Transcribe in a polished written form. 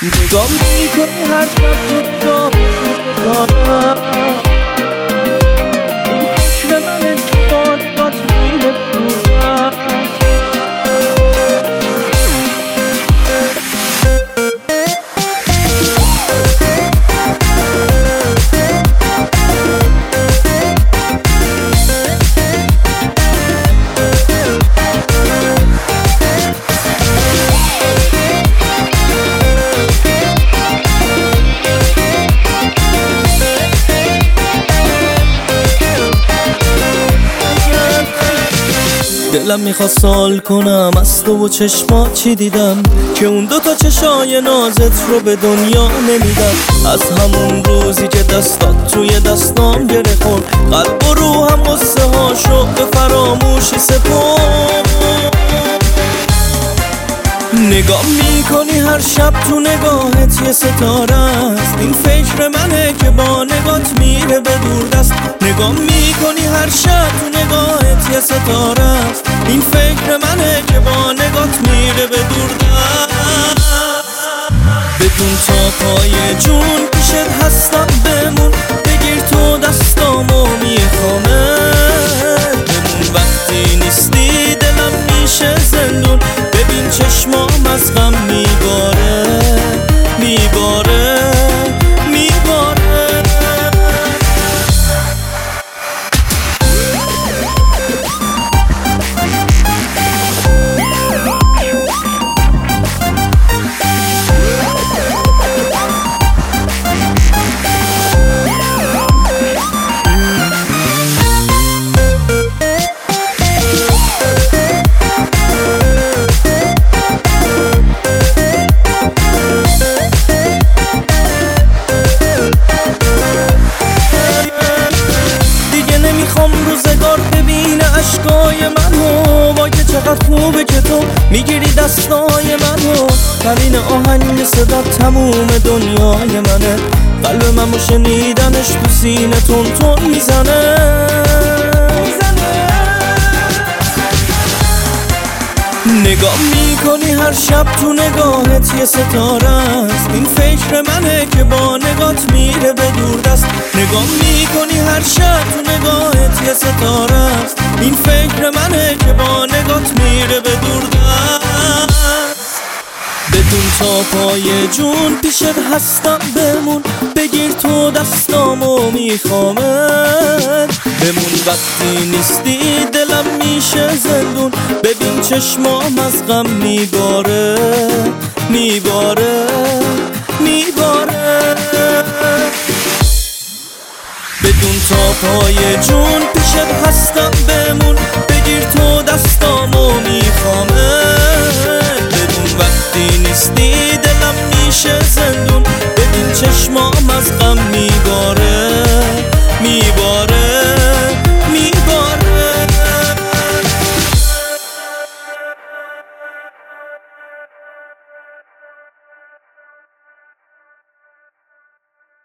نگاه میکنی هر شب تو را بکنم این فکر من اتفاقات میره بودم دلم میخواد سوال کنم از تو و چشمات چی دیدم که اون دوتا چشای نازت رو به دنیا نمیدم. از همون روزی که دستات توی دستام گره خورد قلب و روحم قصه هاشو به فراموشی سپرد. نگاه میکنی هر شب تو نگاهت یه ستاره است این فکر منه که با نگات میره به دور دست. نگاه میکنی هر شب تو نگاهت یه ستاره است این فکر منه که با نگات میره به دور دست. بدون تا پای جون پیشت هستم بمون بگیر تو دستامو میخوامه بمون وقتی نیستی دلم میشه زندون. ببین چشمام از غم میباره میباره میباره. روزگار ببینه عشقای منو وای که چقدر خوبه که تو میگیری دستای منو. همین آهنگ صدا تموم دنیای منه قلب منو شنیدنش تو سینه تون تون میزنه. نگاه میکنی هر شب تو نگاهت یه ستاره است این فکر منه که با نگات میره به دور دست. نگاه میکنی هر شب تو نگاهت یه ستاره است این فکر منه که با نگات میره به دور دست. بدون تا پای جون پیشت هستم بمون بگیر تو دستامو میخوامت بمون وقتی نیستی دلم میشه زندون. ببین چشمام از غم میباره میباره میباره. بدون تا پای جون پیشت هستم بمون بگیر تو دستامو میخوامت بمون وقتی نیستی دلم میشه زندون. ببین چشمام از غم میباره میباره.